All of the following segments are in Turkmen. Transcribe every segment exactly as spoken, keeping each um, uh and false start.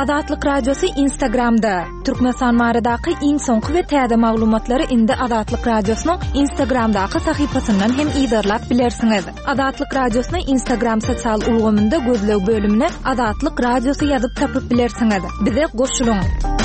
Adatlyk Radiosu Instagramda. Türkmenistan maradaky iň soňky we täze maglumatlary indi Adatlyk Radiosynyň Instagramdaky sahypasyndan hem ýa-da bilersiňiz. Adatlyk Radiosynyň Instagram sosial ulgamynda gözlew bölümine Adatlyk Radiosu ýazyp tapyp bilersiňiz. Bize goşulyň.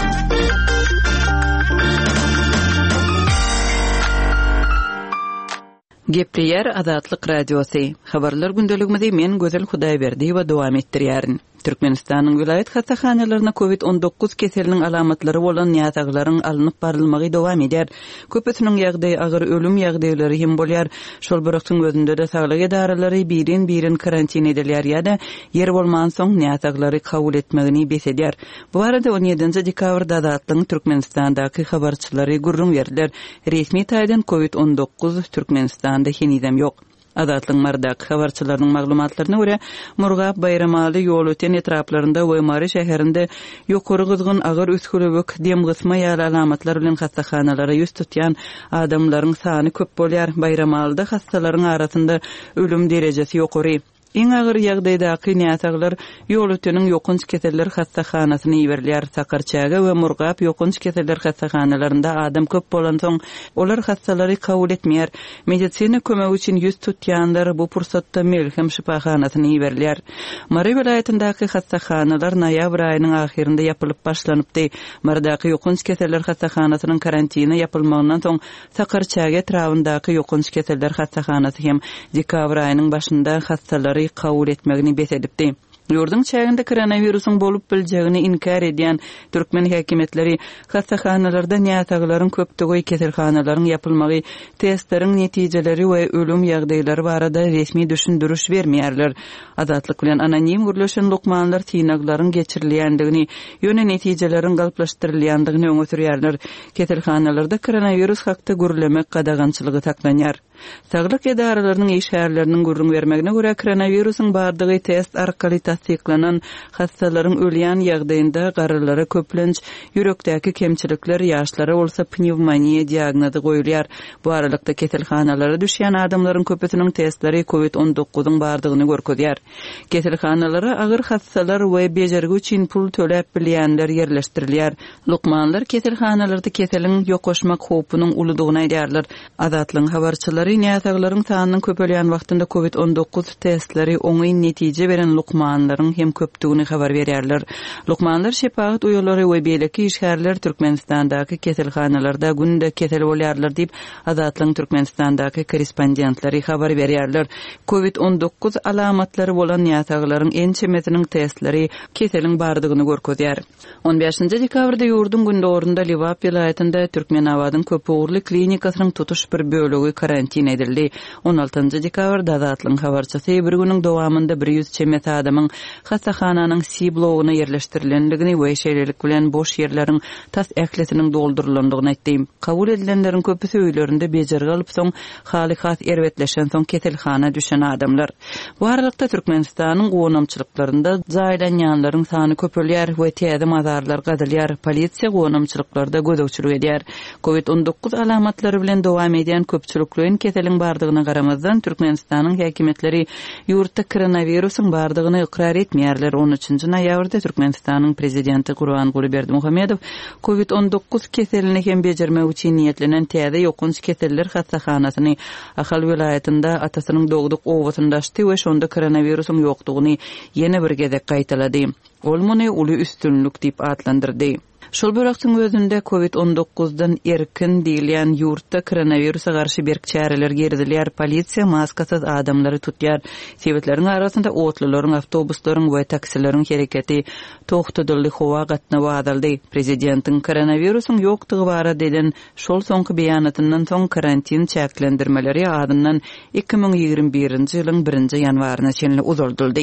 Gepleyer Adatlyk Radiosu. Habarlar gündeligimizde men Gözel Hudaýberdi we dowam etdirýärin. Türkmenistanyň vilayet hastahanalaryna covid on dokuz keseliniň alamatlary bolan ýataglaryň alınıp barylmagy dowam eder. Köpüsiniň ýagdaýy agyr ölüm ýagdaýlary hem bolýar. Şol bıraktyň özünde de saglyk edaralary birin-birin karantin edilýär ýa-da yer bolman soň ýataglary kabul etmegini besedýär. Bu arada on ýedinji dekabrda Adatlyň Türkmenistandaky habarçylary gurrun berdiler. Resmi taýdan covid on dokuz Türkmenistanda henizem ýok. Adatlyň mardak habarçylarynyň maglumatlaryna görä, Murgap Bayramaly ýol öten etraplarynda we Mary şäherinde ýokary gyzgyn agyr üskülebek dem gysma ýaly alamatlar bilen hastahanalara ýüz tutýan adamlaryň sany köp bolýar. Bayramalyda hastalaryň arasynda ölüm derejesi ýokary. Iň agyr ýagdaýdaky ýataglar ýol öteniň ýokunç keseller hastahanasyna ýeberilýär. Sakarçaga we Murgap ýokunç keseller hastahanalaryna adam köp bolan soň olar hastalary kabul etmeýär. Medisina kömegi üçin ýüz tutýanlar bu pursatda Melhem şifahanasyna ýeberilýär. Mary vilayatyndäki hastahanalar noýabr aýynyň ahirinde ýapylyp başlanypdy. Mardaky ýokunç keseller hastahanasynyň karantini ýapylmagynyň soň Sakarçaga etrafyndaky ýokunç keseller hastahanasy hem dekabr aýynyň başynda hastalar kabul etmegini besedipdi. Ýurdun çäginde koronawirusyň bolup biljegini inkar edýän türkmen häkimetleri hastahanalarda ýataglaryň köpdigi keselhanalaryň ýapylmagy, testleriň netijeleri we ölüm ýagdaýlary barada resmi düşündürüş bermeýärler. Adatlyk bilen anonim gürleşen lokmanlar tinaglaryň geçirilýändigini, ýöne netijeleriň galplaşdyrylýandygyny öňe sürýärler. Keselhanalarda koronawirus hakda gürlemek gadagançylygy taklanýar. Saglyk edaralarynyň işgärleriniň gurrun bermegine görä koronawirusyň bardygy test arkaly tasdiklanan hastalaryň ölýän ýagdaýynda garalary köplenç, ýürekdäki kemçilikler, ýaşlara bolsa pnevmoniýa diagnozy goýulýar. Bu aralykda keselhanalara düşýän adamlaryň köpüsiniň testleri covid on dokuzyň bardygyny görkezýär. Keselhanalara agyr hastalar we bejergi üçin pul töläp bilýänler ýerleşdirilýär. Lukmanlar keselhanalarda keseliň ýokoşmak howpunyň uludygyny aýdýarlar. Adatlyň habarçylary ýataglaryň sanynyň köpelýän wagtynda covid on dokuz testleri oňy netije beren lukmanlaryň hem köpdigini habar berýärler. Lukmanlar şepaat uýulary we beýleki işgärler Türkmenistandaky keselhanalarda günde kesel bolýarlar diýip Adatlyň Türkmenistandaky korrespondentleri habar berýärler. covid on dokuz alamatlary bolan ýataglaryň en çemetiniň testleri keseliň bardygyny görkezýär. on beşinji dekabrda ýurdun gündorunda Liwap vilayatynda Türkmenawadyň köp ugurly klinikasynyň tutuş bir bölegi karantin edildi. on altynji dekabrda Adatlyň habarçysy bir günüň dowamında bir ýüz çemet adamyň hastahananyň siblogyna ýerleşdirilendigini we şeýlelik bilen boş ýerleriň tas ähletiniň doldurulandygyny aýtdy. Kabul edilenleriň köpüsi öýlerinde bejergi alyp soň halykat erwetleşen soň keselhana düşen adamlar. Bu aralykda Türkmenistanyň gownamçylyklarynda jaýlanýanlaryň sany köpelýär we täze mazarlar gadylýar. Polisiýa gownamçylyklarda gözegçilik edýär. covid on dokuz alamatlary bilen dowam edýän köpçülikliň keseliň bardygyna garamazdan Türkmenistanyň häkimetleri ýurtda koronawirusyň bardygyny ikrar etmeýärler. on üçinji noýabrda Türkmenistanyň prezidenti Gurbanguly Berdimuhammedow covid on dokuz keselini hem bejermek üçin niýetlenen täze ýokunç keseller hastahanasyny Ahal vilayatynda atasynyň dogduk owatyndaşdy we şonda koronawirusyň ýokdugyny ýene bir gezek gaýtalady. Ol muny uly üstünlük diýip adlandyrdy. Şol börektiň özünde covid on dokuzdan erkin diýilýän ýurtda koronawirusa garşy berk çäreler girdilýär. Polisiýa maskasyz adamlary tutýar. Sebetleriň arasynda otlularyň, awtobuslaryň we taksileriň hereketi togtadyldy, howa gatnawy adaldy. Prezidentiň koronawirusyň ýokdugy barada eden şol soňky beýanatyndan soň karantin çäklendirmeleri adından iki ming ýigirme birinji ýylyň birinji ýanwaryna çenli uzaldyldy.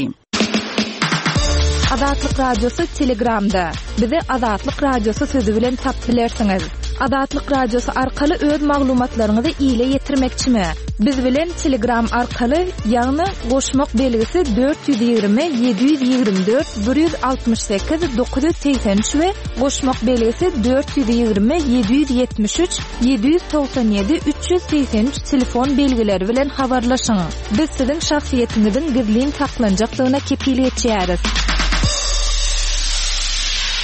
Adatlyk Radiosu Telegramda. Bizi Adatlyk Radiosu sözü bilen tap bilersiňiz. Adatlyk Radiosu arkaly öz maglumatlaryňyzy ýyla ýetirmekçimi? Biz bilen Telegram arkaly ýagny goşmak belgisi dört yüz ýigirme yedi yüz ýigirme dört bir yüz altmış sekiz dokuz yüz seksen üç we goşmak belgisi dört yüz ýigirme yedi yüz ýetmiş üç yedi yüz doksan ýedi üç yüz seksen üç telefon belgileri bilen habarlaşyň. Biz siziň şahsiýetiňiziň gizlin saklanjaklygyna kepil etýäris.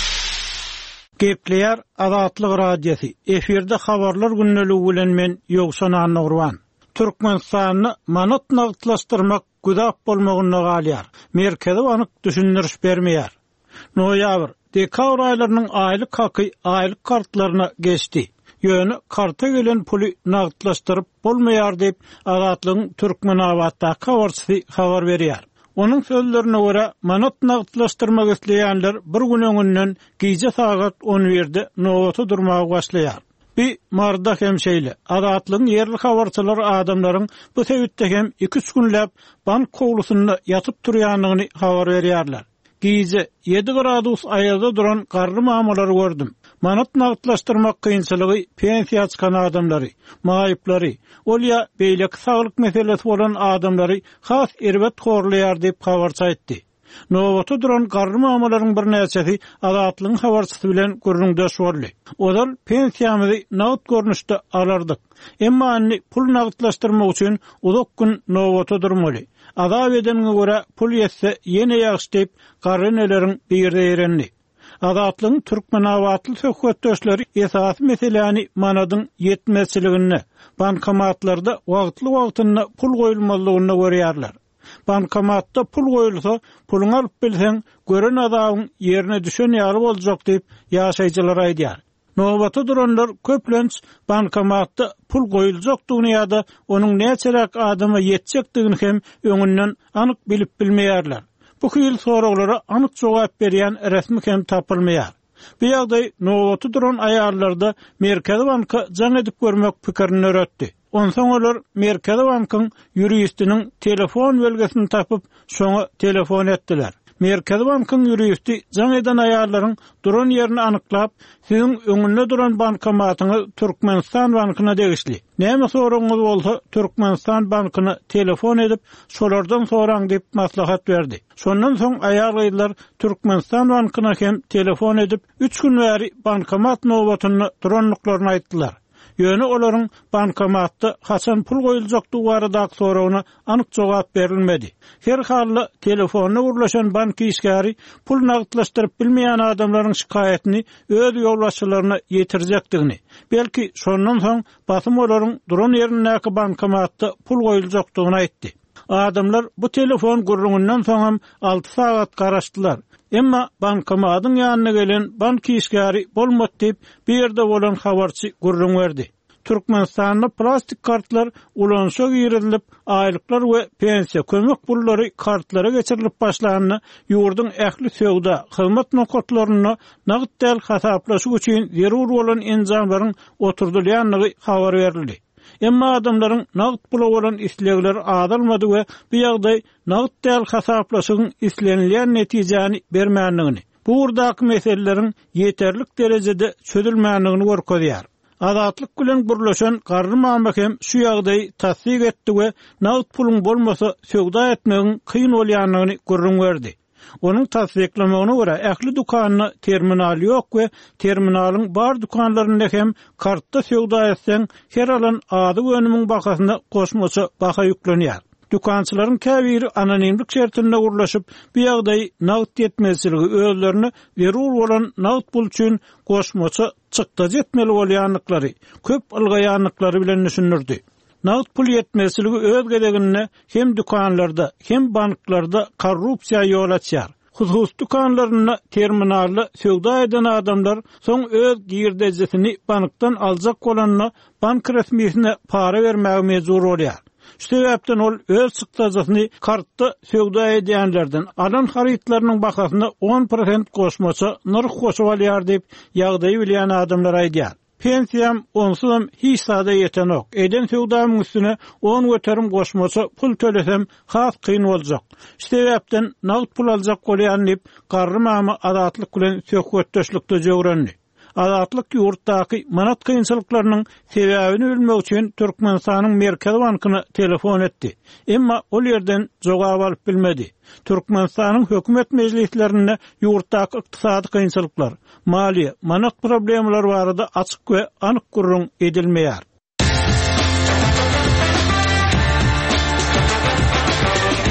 Gepleyer Azatlyk radiosu. Eferde habarlar günneligi bilen men Ýogşan Annurwan. Türkmenistany manat nagtlaşdyrmak güzap bolmagyna galýar. Merkezi anyk düşündiriş bermeýär. Noýabr, dekabr aýlarynyň aýlyk haky aýlyk kartlaryna geçdi. Ýöne karta gelen puly nagtlaşdyryp bolmaýar diýip Azatlygyň Türkmenabatda habarçysy habar berýär. Onun sözlerine göre manat nagtlaşdyrmak isleýänler bir gün öňünden gije sagat on birde nowata durmagy başlaýar. Bir marda hemşeyle Azatlygyň yerli habarçylary adamlaryň bu sebäpde hem iki üç günläp bank kowlusynda yatyp durýanlygyny habar berýärler. Gije yedi gradus aýazda duran garry mamulary gördüm. Manat nagtlaşdyrmak kynçylygy pensiýa çykan adamlary, maýyplary, olya beýlek saglyk meselesi bolan adamlary has erbet horlaýar diýip habarça etdi. Nowata duran garry mamularyň bir näçesi Azatlygyň habarçysy bilen görüňdeş boldy. Olar pensiýamyzy nagd görnüşde alardyk. Emma anny pul nagtlaşdyrmak üçin uzak gün nowata durmaly. Azap edeniňe görä pul ýetse ýene ýaşy diýip garry neleriň birde erenli. Azatlygyň Türkmenabatly söhbetdeşleri esas meseleni manadyň ýetmezçiligini, bankomatlarda wagtly wagtynda pul goýulmalygyny görýärler. Bankomatda pul goýulsa, puluny alyp bilseň, gören adamyň ýerine düşen ýaly boljak diýip ýaşaýjylar aýdýar. Nowata duranlar köplenç bankomatda pul goýuljakdygyny ýa-da onuň näçerak adama ýetjekdigini hem öňünden anyk bilip bilmeýärler. Bu hyl soraglara anyk jogap berýän resmi hem tapylmaýar. Bu ýagdaý nowata duran aýarlarda Merkezi banka jaň edip görmek pikirini öretdi. Onsoň olar Merkezi bankyň ýuristiniň telefon belgesini tapyp, şoňa telefon etdiler. Merkezi bankyň ýuristi jaň eden aýarlaryň duran ýerini anyklap, siziň öňünde duran bankomatyňy Türkmenistan bankyna degişli. Näme soragyňyz bolsa, Türkmenistan bankyna telefon edip, şolardan soraň diýip maslahat berdi. Şondan soň aýarlaýlar Türkmenistan bankyna hem telefon edip, üç gün bäri bankomat nowatyny duranlyklaryny aýtdylar. Ýöne olaryň bankomatda haçan pul goýuljakdygy barada soragyna anyk jogap berilmedi. Her halda telefonna urlaşan bank işgäri pul nagtlaşdyryp bilmeýän adamlaryň şikaýetini öz ýolbaşçylaryna ýetirjekdigini, belki şondan soň basym olaryň duran ýerindäki bankomatda pul goýuljakdygyny aýtdy. Adamlar bu telefon gurrundan soň alty sagat garaşdylar. Emma bankomatyň ýanyna gelen bank işgäri bolmady diýip bir ýerde bolan habarçy gurrun berdi. Türkmenistanda plastik kartlar ulanşa girilip, aýlyklar we pensiýa kömek pullary kartlara geçirilip başlanyny ýurduň ähli söwda hyzmat nokatlaryna nagd däl hasaplaşyk üçin zerur bolan enzamlaryň oturdylýanlygy habar berildi. Emma adamlaryň nagd pula bolan islegleri adalmady we bu ýagdaý nagd däl hasaplaşygyň islenilýän netijäni bermänligini, bu urdaky meseleleriň ýeterlik derejede çözülmänligini görkezýär. Azatlyk bilen birleşen garry mamlakem şu ýagdaýy tasdik etdi we nagd pulun bolmasa söwda etmegiň kyn bolýanlygyny görüň berdi. Onun tasdiklamagyna görä ähli dukanyny terminal ýok we terminalyň bar dukanlarynda hem kartda söwda etseň her alan ady önümiň bakasyna goşmaça baka ýüklenýär. Dukançylaryň käbiri anonimlik şertinde urlaşyp, bu ýagdaý nagd ýetmezçiligi özlerini zerur bolan nagd pul üçin goşmaça çykda jetmeli bolýanlyklary, köp ylgaýanlyklary bilen düşünürdi. Nagd pul ýetmezçiligi öz gedegine hem dukanlarda hem banklarda korrupsiýa ýol açýar. Husus dukanlaryna terminalda söwda eden adamlar soň öz girdejesini bankdan aljak bolanyna bank resmiýetine para bermäge mejbur bolýar. Şu sebäpden ol öz çykdajasyny kartda söwda edýänlerden alan harytlarynyň bakasyna on prosent goşmaça narx goşup alýar diýip ýagdaýy bilýän adamlar aýdýar. Pensiýam onsuzam hiç sada ýetenok. Eden söwdamyň üstüne on göterim goşmaça pul төлesem has kyn boljak. Şu sebäpden nagd pul aljak bolýan diýip garry mama azatlyk bilen söhbetdeşlikde jöwrenli. Azatlyk ýurtdaky manat kynçylyklarynyň sebäbini bilmek üçin Türkmenistanyň Merkezi bankyna telefon etdi. Emma ol ýerden jogap alyp bilmedi. Türkmenistanyň hökümet mejlislerinde ýurtdaky ykdysady kynçylyklar, maliýe, manat problemler barada açyk we anyk gurrun edilmeýär.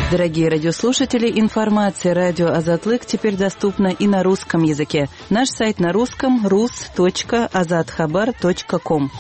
Дорогие радиослушатели, информация «Радио Азатлык» теперь доступна и на русском языке. Наш сайт на русском рус точка азатхабар точка ком.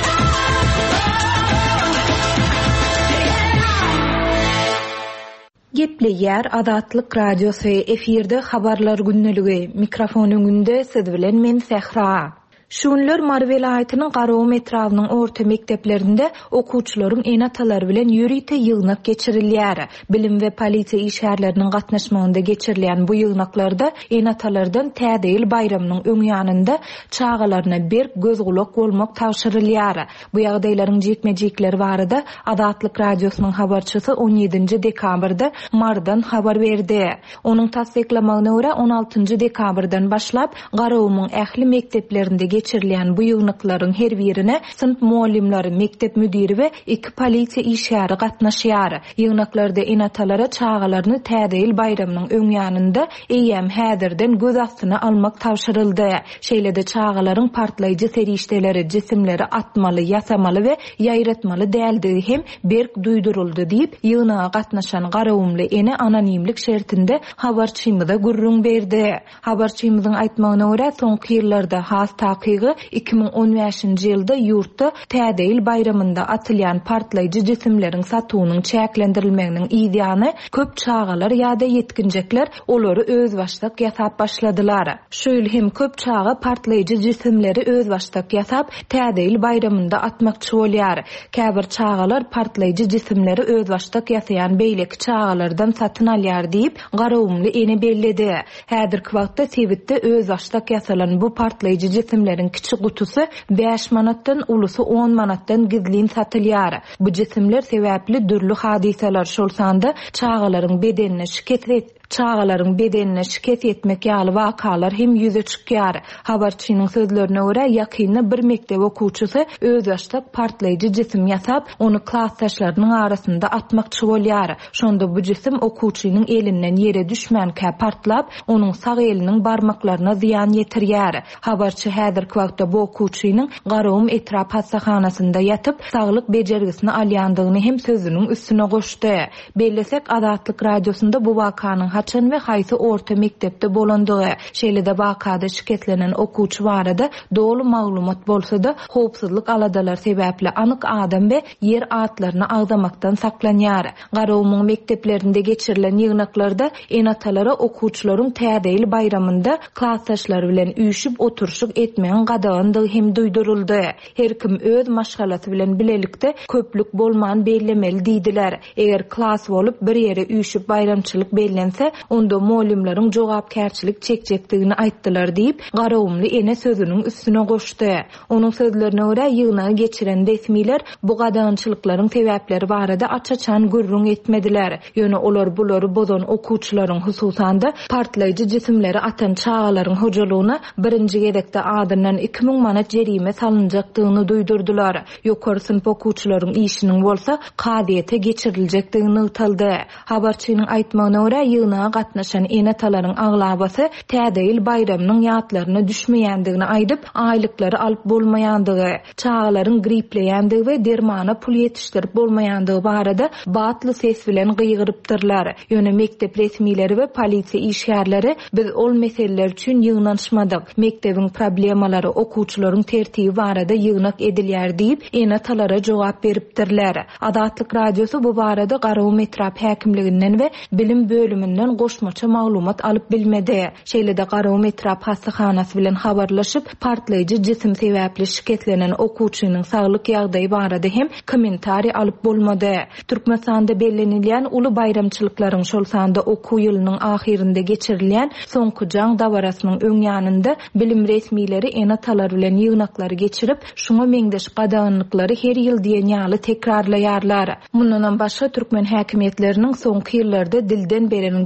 Gepleýär Azatlyk Radiosu efirde habarlar günneligi. Mikrofonun günde siz bilen men Sehra. Şunlar Mar vilayatynyň Garawum etrawynyň orta mekdeplerinde okuwçylaryň enatalary bilen ýürite ýygnak geçirilýär. Bilim we polisiýa işgärleriniň gatnaşmagynda geçirilýän bu ýygnaklarda enatalardan täzeýil bayramynyň öňýanynda çağalaryna bir göz gulak bolmak tawşyrylýar. Bu ýagdaýlaryň jekmejekleri barada Azatlyk Radiosynyň habarçysy on ýedinji dekabrda Mardan habar berdi. Onuň tasdiklamagyna görä on altynji dekabrdan başlap Garawumyň ähli mekteplerinde geçirilýän bu ýygnaklaryň her birine sınıf muallimleri, mektep müdiri we iki polisiýa işgäri gatnaşýar. Ýygnaklarda enatalara çağalaryny täzeýil bayramynyň öňýanynda eýem häzirden göz astyna almak tawşyryldy. Şeýlede çağalaryň partlaýjy serişdeleri, jisimleri atmaly, ýasamaly we ýaýratmaly däldigi hem berk duýduruldy diýip ýygnaga gatnaşan Garawumly ene anonimlik şertinde habarçymyza gurrun berdi. Habarçymyzyň aýtmagyna görä soňky ýyllarda has takygy iki ming on beşinji ýylda ýurtda täzeýil bayramynda atylýan partlaýjy jisimleriň satywynyň çäklendirilmeginiň ýa-da köp çağalar ýa-da ýetkinjekler olary öz başdak ýasap başladylar. Şöýle hem köp çağa partlaýjy jisimleri öz başdak ýasap täzeýil bayramynda atmakçy bolýar. Käbir çağalar partlaýjy jisimleri öz başdak ýasaýan beýleki çağalardan satyn alýar diýip Garawumly ene belledi. Häzirki wagtda Sebitde öz başdak ýasalan bu partlaýjy jisimleriň kiçik gutusy beş manatdan ulusy on manatdan gizlin satylýar. Bu jisimler sebäpli dürli hadiseler şolsanda çağalaryň bedenine şiket et çağalaryň bedenine şiket etmek ýaly wakalar hem ýüze çykýar. Habarçynyň sözlerine görä ýakynda bir mektep okuwçysy öz ýaşdak partlaýjy jisim ýasap, ony klassdaşlarynyň arasynda atmakçy bolýar. Şonda bu jisim okuwçynyň elinden ýere düşmänkä partlap, onuň sag eliniň barmaklaryna ziýan ýetirýär. Habarçy häzirki wagtda bu okuwçynyň Garawum etrap hastahanasynda ýatyp, saglyk bejergisini alýandygyny hem sözüniň üstüne goşdy. Bellesek Azatlyk Radiosunda bu wakanyň haçan we haýsy orta mektepde bolandygy, şeýlede wakada şiketlenen okuwçy barada dolu maglumat bolsa da howpsuzlyk aladalar sebäpli anyk adam we yer atlaryny agdamakdan saklanýar. Garawumyň mekteplerinde geçirilen ýygnaklarda enatalara okuwçylaryň täzeýil bayramynda klassdaşlary bilen üýşüp oturşuk etmeýän gadagandygy hem duýduruldy. Her kim öz maşgalasy bilen bilelikde köplük bolman bellemeli diýdiler. Eger klass bolup bir ýere üýşüp bayramçylyk bellense, onda muallimleriň jogapkärçilik çekjekdigini aýtdylar diýip Garawumly ene sözüniň üstüne goşdy. Onuň sözlerine görä ýygnagy geçiren resmiler bu gadagançylyklaryň sebäpleri barada açaçan gurrun etmediler. Ýöne olar bulary bozan okuwçylaryň hususanda partlaýjy jisimleri atan çağalaryň hojalygyna birinji gedekde adından iki ming manat jerime salynjakdygyny duýdurdular. Ýokary sınıf okuwçylaryň işiniň bolsa kadyete geçiriljekdigini ýytaldy. Habarçynyň aýtmagyna görä ýygnaga gatnaşan enatalaryň aglabasy täzeýil bayramynyň ýatlaryna düşmeýändigini aýdyp, aýlyklary alyp bolmaýandygy, çağalaryň gripleýändigi we dermana pul ýetişdirip bolmaýandygy barada batly ses bilen gyýgyrypdyrlar. Ýöne mektep resmileri we polisiýa işgärleri biz ol meseleler üçin ýygnanşmadyk. Mektebiň problemalary, okuwçylaryň tertibi barada ýygnak edilýär diýip enatalara jogap beripdirler. Azatlyk Radiosu bu barada Garawum etrap häkimliginden we bilim bölümünden goşmaça maglumat alyp bilmedi. Şeýlede Garawum etrap hastahanasy bilen habarlaşyp partlaýjy jisim sebäpli şiketlenen okuwçynyň saglyk ýagdaýy barada hem kommentari alyp bolmady. Türkmenistanda bellenilýän uly bayramçylyklaryň şol sanda okuw ýylynyň ahirinde geçirilýän soňky jaň dawarasynyň öňýanynda bilim resmileri enatalar bilen ýygnaklary geçirip, şoňa meňdeş gadaganlyklary her ýyl diýen ýaly tekrarlaýarlar. Mundan başga türkmen häkimetleriniň soňky ýyllarda dilden beren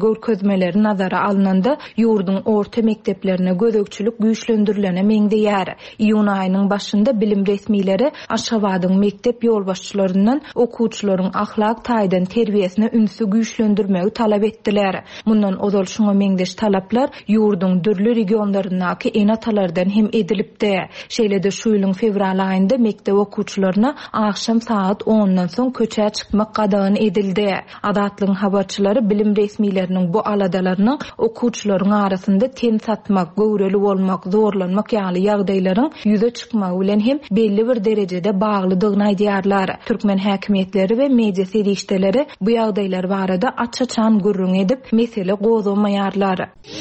görkezmeleri nazara alınanda ýurdun orta mekdeplerine gözökçülük güýçlendirilene meňdeýär. Iýun aýynyň başynda bilim resmileri Aşgabatyň mektep ýolbaşçylaryndan okuwçylaryň ahlak taýdan terbiýesine ünsü güýçlendirmegi talap etdiler. Mundan ozal şoňa meňdeş talaplar ýurdun dürli regionlaryndaky enatalardan hem edilipdi. Şeýlede şu ýylyň fevral aýynda mektep okuwçylaryna akşam saat ondan soň köçe çykmak gadagyny edildi. Adatlyň habarçylary bilim resmileriniň bu aladalarynyň okuwçylaryň arasynda ten satmak, göwreli bolmak, zorlanmak ýaly ýagdaýlaryň ýüze çykmagy bilen hem belli bir derejede baglydygyny aýdýarlar. Türkmen häkimetleri we media serişdeleri bu ýagdaýlar barada açaçan gürrüň edip mesele gozamaýarlar.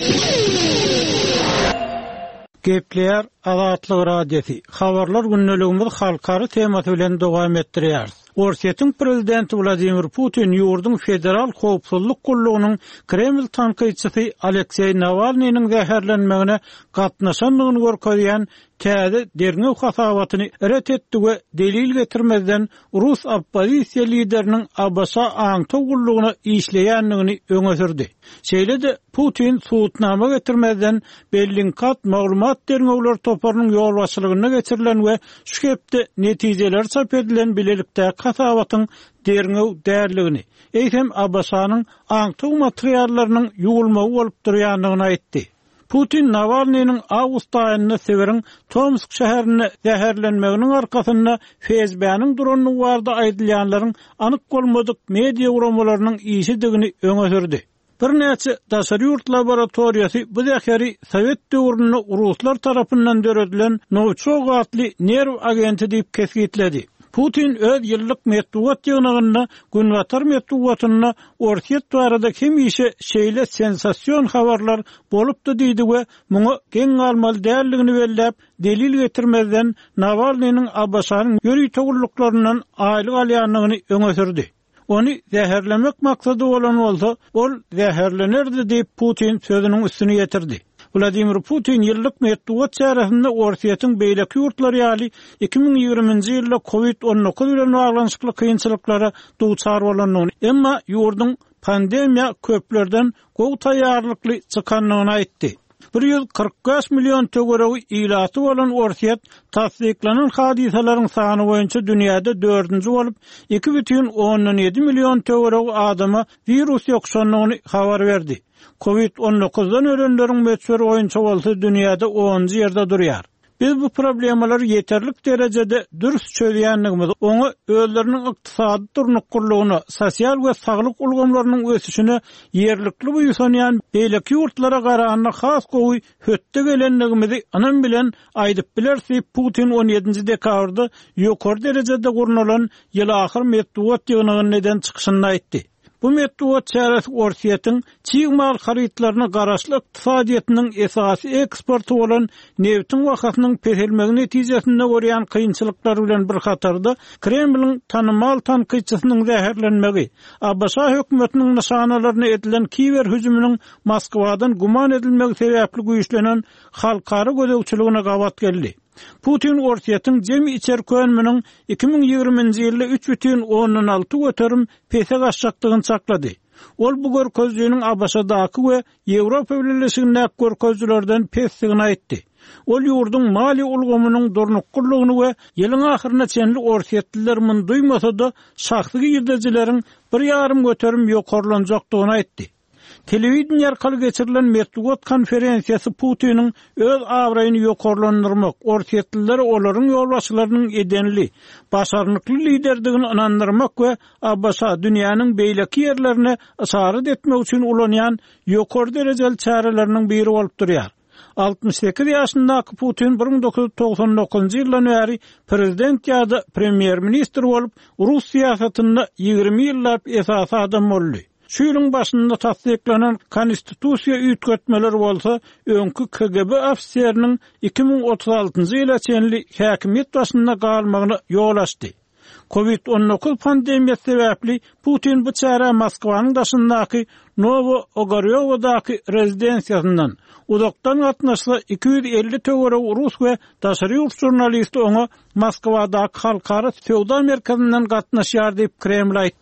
Gepler Azatlyk Radiosi. Habarlar günneligimiz halkary temasy bilen dowam etdirýär. Orsiýetiň prezidenti Vladimir Putin ýurdun federal howpsuzlyk gullugynyň Kreml tanqyçysy Aleksey Navalnyň zäherlenmegine gatnaşanlygyny görkezýän täze derňew hasabatyny ret etdi we delil getirmezden Rus oppozisiýa lideriniň Abbasa aňto gullugyny işleýänligini öňe sürdi. Şeýlede Putin suwutnama getirmezden Bellingcat maglumat derňewler toparynyň ýolbaşçylygyna geçirilen we şu hepde netijeler çap edilen bilelikde hasabatyň derňew därligini, eýsem Abbasanyň aňto materiallarynyň ýugulmagy bolup durýanlygyny aýtdy. Putin Navalnyň awgust aýynda Severin Tomsk şäherine zäherlenmeginiň arkasynda F S B-niň duranyny barda aýdylýanlaryň anyk bolmadyk media uramalarynyň işidigini öňe sürdi. Bir näçe daşary ýurt laboratoriýasy bu zäheri Sowet döwründe Ruslar tarapyndan döredilen Novchok adly nerw agenti diýip kesgitledi. Putin öz ýyllyk metduat ýygnagyna Günwatar metduatyna Orsiýet barada kim işe şeýle sensasiýon habarlar bolupdy diýdi we muňa geň almaly dälligini belläp delil getirmezden Navalnyň Abbasanyň ýöri togulluklaryndan aýlyk alýanlygyny öňe sürdi. Onu zäherlemek maksady bolan bolsa, ol zäherlenerdi diýip Putin sözüniň üstüne ýetirdi. Vladimir Putin ýyllyk metduat çäresinde Orsiýetiň beýleki ýurtlary ýaly iki ming ýigriminji ýylda covid on dokuz bilen baglanyşykly kynçylyklara duçar bolanyny, emma ýurdun pandemiýa köplerden gowy taýýarlykly çykanlygyny aýtdy. bir yüz kırk beş milyon töweregi ilaty bolan Orsiýet tasdiklanan hadisalaryň sany boýunça dünýäde dördünji bolup iki бүтүн oňdan ýedi milyon töweregi adama virus ýokşanlygyny habar berdi. covid on dokuzdan ölenleriň möçberi boýunça bolsa dünýäde onunji ýerde durýar. Biz bu problemleri yeterlik derecede dürüst çözýänligimiz, onu özleriniň ykdysady durnukullygyny, sosial we saglyk ulgamlarynyň ösüşine ýerlikli buýsanýan beýleki ýurtlara garaganda has gowy hötde gelenligimizi anan bilen aýdyp bilersi. Putin on ýedinji dekabrda ýokary derejede gurnulan ýyl ahyr metduat ýygnagyny neden çykyşyny aýtdy. Bu metduat çäresi Orsiýetiň çyýmal harytlaryna garaşly ykdysadyýetiniň esasy eksporty bolan neftiň wakatynyň perilmegi netijesinde görýän kynçylyklar bilen bir hatarda Kremliň tanymal tanqyçysynyň zäherlenmegi, Abbasa hökümetiniň nişanalaryna edilen kiber hüjüminiň Moskwadan guman edilmegi sebäpli güýçlenen halkary gözegçiligine gawat geldi. Putin Orsiýetiň jemi içer könmüniň iki ming ýigriminji ýylda üç бүтүн oňdan alty göterim pese gaçjakdygyny çaklady. Ol bu görkezlüğiniň Abbasadaky we Ýewropa Birleşigindäki görkezlülerden pesdigini aýtdy. Ol ýurdun mali ulgamynyň durnukullygyny we ýylyň ahyryna çenli Orsiýetliler mun duýmasa da şahsy ýerdejileriň bir ýarym göterim ýokarlanjakdygyny aýtdy. Telewizion arkaly geçirilen metduat konferensiýasy Putiniň öz awraýyny ýokarlandyrmak, Orsiýetliler olaryň ýolbaşçylarynyň edenli, başarnykly liderdigini inandyrmak we Abbasa dünýäniň beýleki ýerlerine asaryt etmek üçin ulanýan ýokary derejeli çäreleriniň biri bolup durýar. altmış sekiz ýaşyndaky Putin bir ming dokuz yüz togson dokuzunji ýyldan bäri prezident ýa-da premier ministr bolup Rus siýasatynda ýygrimi ýyllap esasy adam boldy. Şu ýylyň başynda tasdiklanan konstitusiýa üýtgetmeleri bolsa, öňkü K G B ofisieriniň iki ming otuz altynjy ýyla çenli häkimet başynda galmagyny ýol açdy. covid on dokuz pandemiýasy sebäpli Putin bu çäre Moskwanyň daşyndaky Novo-Ogaryovodaky rezidensiýasyndan uzakdan gatnaşly iki yüz elli töwereg Rus we daşary ýurt jurnalisti oňa Moskwadaky halkara sowda merkezinden gatnaşýar diýip Kreml aýtdy.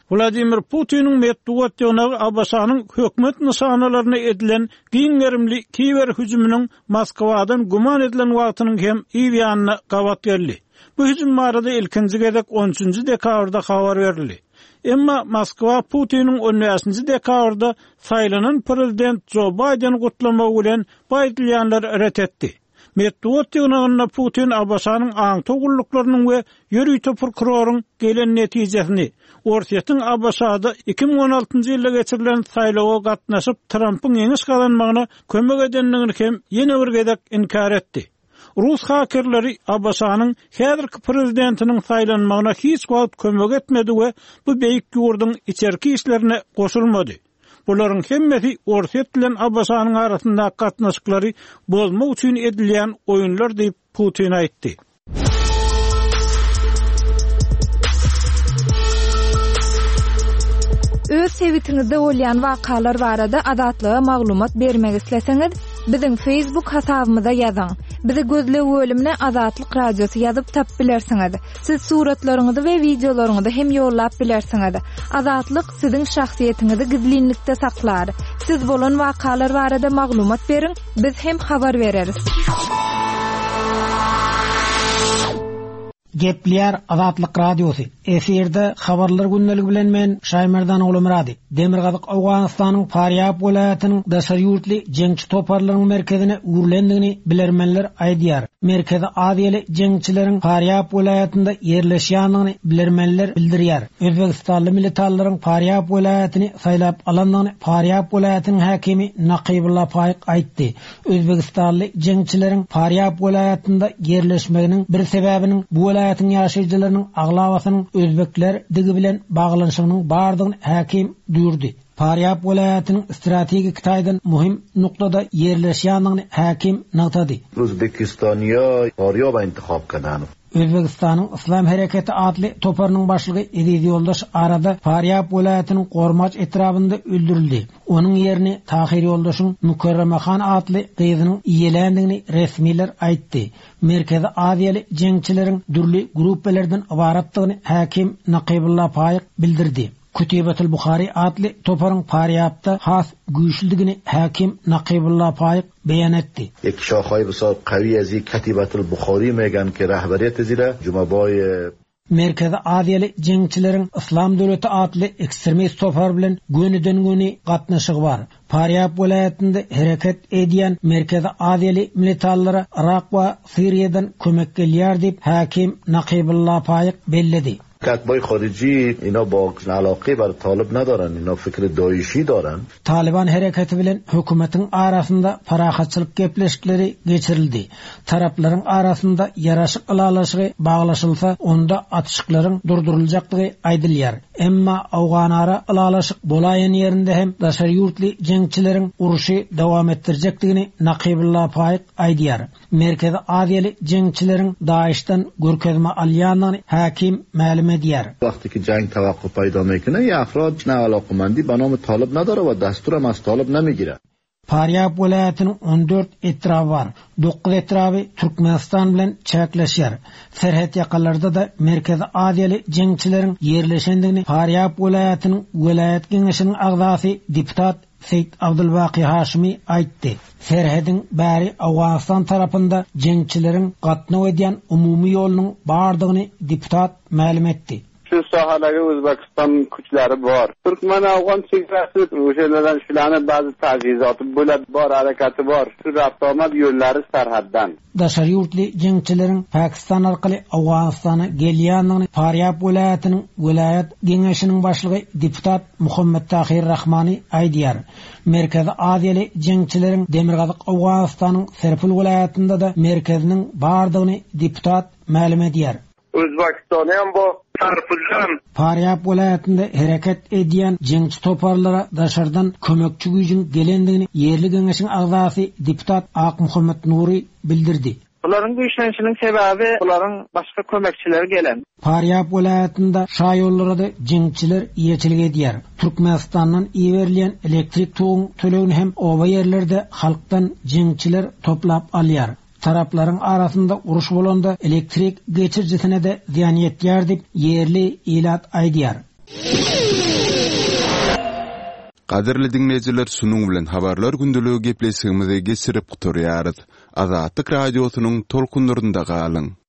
Vladimir Putin'in Medvedev'e Abbasanyň hökümet nişanalaryna edilen giňerimli kiber hüjümüniň Moskwa'dan guman edilen wagtynyň hem ýa-ni gawat geldi. Bu hüjüm barada ilkinji gedek on üçünji dekabrda habar berildi. Emma Moskwa Putin'in on beşinji dekabrda saýlanan prezident Joe Biden gutlamak bilen baýdylýanlar ret etdi. Medvedev'e Putin Abbasanyň aň togullyklarynyň we ýörüýte prokuroryň gelen netijesini Orsiýetin Abbasada iki bin on altynjy ýylda geçirilen saýlawa gatnaşyp Trump'yň ýeňiş galanmagyna kömek edenligini hem ýene bir gedek inkar etdi. Rus hakerleri Abbasanyň häzirki prezidentiniň saýlanmagyna hiç wagt kömek etmedi we bu beýik ýurdun içerki işlerine goşulmady. Bularyň hemmesi Orsiýet bilen Abbasanyň arasynda gatnaşyklary bolmak üçin edilýän oýunlar diýip Putin aýtdy. Öz sevitiňizde bolýan wakalar barada adatlyga maglumat bermek isleseňiz, biziň Facebook hasabymyza ýazyň. Bizi gözle bölümine Azatlyk Radiosu ýazyp tap bilersiňiz. Siz suratlaryňyzy we videolaryňyzy hem ýollap bilersiňiz. Azatlyk siziň şahsiýetiňizi gizlinlikde saklar. Siz bolan wakalar barada maglumat beriň, biz hem habar bereriz. Gepler Azatlyk Radiosu. Eferde habarlar günneligi bilen men Şaýmerdan oglum rady. Demirgazyk Awganystanyň Faryab welaýatynyň daşary ýurtly jeňçi toparlaryň merkezine urlendigini bilermenler aýdýar. Merkezi adiýeli jeňçileriň Faryab welaýatynda ýerleşýändigini bilermenler bildirýär. Özbegistanly militarylaryň Faryab welaýatyny saýlap alandygyny Faryab welaýatynyň häkimi Naqybullah Paýyk aýtdy. Özbegistanly jeňçileriň Faryab welaýatynda ýerleşmeginiň bir sebäbiniň bu welaýatyň ýaşaýjylarynyň aglawasynyň özbekler digi bilen baglanşygynyň bardygyny häkim duýurdy. Faryab welaýatynyň strategik taýdan muhim nuktada ýerleşýändigini häkim nagtady. Özbekistanya Faryab intihab kadan. Özbekistanyň Islam Hereketi adly toparnyň başlygy Ediz Ýoldaş arada Faryab welaýatynyň Gormaç etrabynda öldürildi. Onuň ýerini Tahir Ýoldaşyň Mükerremehan adly gyzynyň iýelendigini resmiler aýtdy. Merkezi adiýeli jeňçileriň dürli gruppelerden ibaratdygyny häkim Naqybullah Paýyk bildirdi. Kütübetul Bukhari adly toparın Faryabda has güýçliligini häkim Naqybullah Paýyk beýan etdi. Eki şahay bisar qawi az Kütübetul Bukhari megan ki rahbariyet ezile Jumaboy Merkezi adiýeli jeňçileriň Islam döwleti adly ekstremist topar bilen gönüden göni gatnaşygy bar. Faryab welaýatynda hereket edýän merkezi adiýeli militarlara Irak we Syriýadan kömek gelýär diýip häkim Naqybullah Paýyk belledi. کاتبای خارجی اینا با علاقه بر طالب ندارن، اینا فکر داعشی دارن. Taliban hareketi bilen hökümetin arasında parahatçılık gepleşikleri geçirildi. Tarapların arasında yaraşık alalaşığı bağlaşılsa onda atışıkların durdurulacaklığı aydılıyar. Emma Awganara alalaşık bolayan yerinde hem daşary ýurtly jeňçilerin uruşy dowam ettirecekligini Naqybullah Paýyk aýdýar. Merkezi adiýeli jeňçilerin Daişden görkezme alýanlygyny häkim ma'lum edýär. وقتی که جنگ توقف پیدا میکنه یه افراد نه علاقمندی به نام طالب نداره و دستور هم از طالب نمیگیره. Faryab welaýatynyň on dört etraby var. dokuz etraby Türkmenistan bilen çäkleşýär. Serhet ýakanlarda da merkezi adiýeli jeňçileriň ýerleşendigini Faryab welaýatynyň welaýat geňeşiniň agzasy deputat Seyit Abdulbaqi Haşimi aýtdy. Serhedin bäri Awganystan tarapynda jeňçileriň gatnaw edýän umumy ýolunyň bardygyny deputat ma'lum etdi. Şu sahalara Özbekistan güçleri var. Türkmen-Afgan çevresi uşelerden şularına bazı tacizatı, böyle bar hareketi var. Şu raptamat yolları serhaddan. Daşary ýurtly jeňçilerin Pakistan arkaly Awganystana gelýändigini Faryab welaýatynyň welaýat geňeşiniň başlygy deputat Muhammed Tahir Rahmany aýdýar. Merkezi adiýeli jeňçilerin Demirgazyk Awganystanyň Serpil welaýatynda da merkeziniň bardygyny deputat ma'lum edýär. Özbekistan'ın bu tarpıldan Faryab welaýatynda hereket edýän jeňçi toparlara daşardan kömekçi güýjüň gelendigini ýerli geňeşiň agzasy deputat Ak Muhammed Nuri bildirdi. Bunların güýçlenişiniň sebäbi bunların başga kömekçileri gelen. Faryab welaýatynda şaýollara da jeňçiler ýeçilik edýär. Türkmenistandan iýerilýän elektrik togyň tölegini hem oba ýerlerde halkdan jeňçiler toplap alýar. Tarapların arasında uruş bolanda elektrik geçirjisine de ziyan yetýär diýip ýerli ilat aýdýar. Qadirli dinleyijiler, sunuň bilen habarlar gündülügi gepleşigimizi geçirip guturýarys. Azatlyk radiosynyň tolkunlarynda galyň.